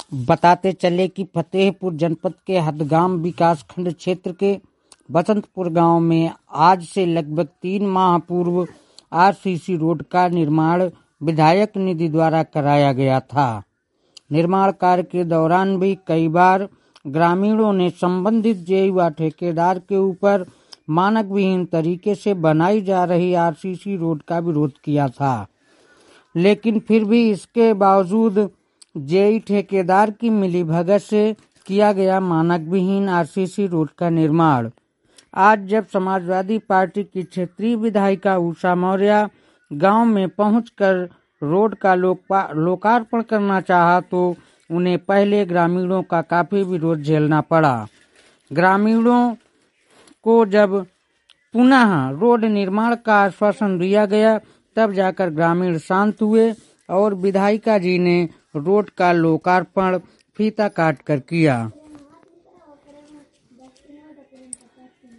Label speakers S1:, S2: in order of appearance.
S1: बताते चले कि फतेहपुर जनपद के हदगाम विकासखंड क्षेत्र के बसंतपुर गांव में आज से लगभग 3 माह पूर्व आरसीसी रोड का निर्माण विधायक निधि द्वारा कराया गया था। निर्माण कार्य के दौरान भी कई बार ग्रामीणों ने संबंधित जेई व ठेकेदार के ऊपर मानक विहीन तरीके से बनाई जा रही आरसीसी रोड का विरोध किया था, लेकिन फिर भी इसके बावजूद जेई ठेकेदार की मिलीभगत से किया गया मानक विहीन आरसीसी रोड का निर्माण। आज जब समाजवादी पार्टी की क्षेत्रीय विधायिका उषा मौर्य गांव में पहुंचकर रोड का लोकार्पण करना चाहा तो उन्हें पहले ग्रामीणों का काफी विरोध झेलना पड़ा। ग्रामीणों को जब पुनः रोड निर्माण का आश्वासन दिया गया तब जाकर ग्रामीण शांत हुए और विधायिका जी ने रोड का लोकार्पण फीता काट कर किया।